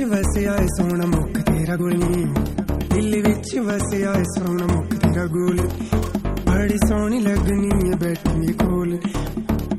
वसिया है सोना मुख तेरा गोली, दिल विच वसिया है सोना मुख तेरा गोली, बड़ी सोहनी लगनी है बैठी कोल।